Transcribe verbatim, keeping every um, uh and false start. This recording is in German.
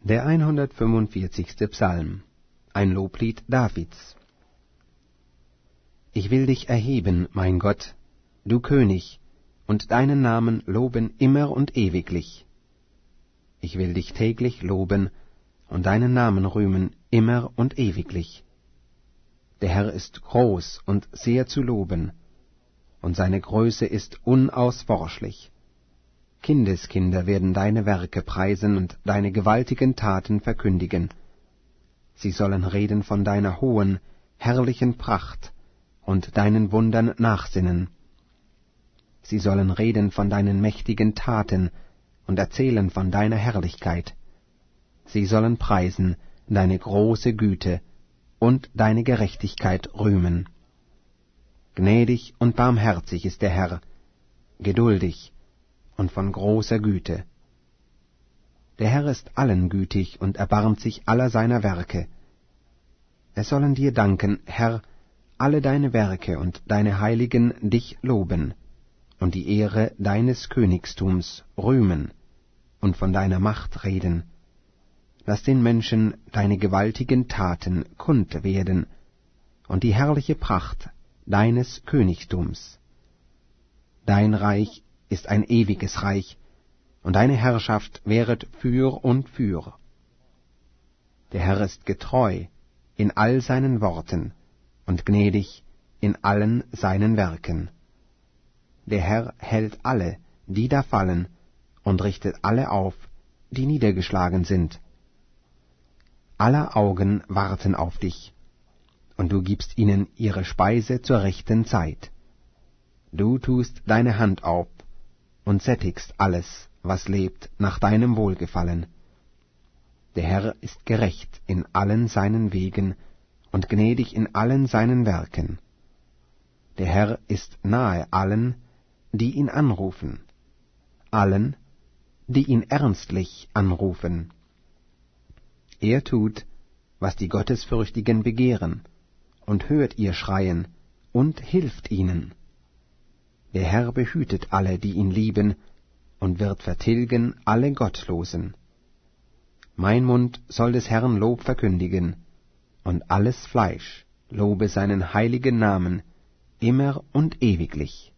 Der hundertfünfundvierzigste Psalm, ein Loblied Davids. Ich will dich erheben, mein Gott, du König, und deinen Namen loben immer und ewiglich. Ich will dich täglich loben und deinen Namen rühmen immer und ewiglich. Der Herr ist groß und sehr zu loben, und seine Größe ist unausforschlich. Kindeskinder werden deine Werke preisen und deine gewaltigen Taten verkündigen. Sie sollen reden von deiner hohen, herrlichen Pracht und deinen Wundern nachsinnen. Sie sollen reden von deinen mächtigen Taten und erzählen von deiner Herrlichkeit. Sie sollen preisen deine große Güte und deine Gerechtigkeit rühmen. Gnädig und barmherzig ist der Herr, geduldig und von großer Güte. Der Herr ist allen gütig und erbarmt sich aller seiner Werke. Es sollen dir danken, Herr, alle deine Werke und deine Heiligen dich loben und die Ehre deines Königstums rühmen und von deiner Macht reden. Lass den Menschen deine gewaltigen Taten kund werden und die herrliche Pracht deines Königtums. Dein Reich ist ein ewiges Reich, und deine Herrschaft währet für und für. Der Herr ist getreu in all seinen Worten und gnädig in allen seinen Werken. Der Herr hält alle, die da fallen, und richtet alle auf, die niedergeschlagen sind. Aller Augen warten auf dich, und du gibst ihnen ihre Speise zur rechten Zeit. Du tust deine Hand auf und sättigst alles, was lebt, nach deinem Wohlgefallen. Der Herr ist gerecht in allen seinen Wegen und gnädig in allen seinen Werken. Der Herr ist nahe allen, die ihn anrufen, allen, die ihn ernstlich anrufen. Er tut, was die Gottesfürchtigen begehren, und hört ihr Schreien, und hilft ihnen. Der Herr behütet alle, die ihn lieben, und wird vertilgen alle Gottlosen. Mein Mund soll des Herrn Lob verkündigen, und alles Fleisch lobe seinen heiligen Namen immer und ewiglich.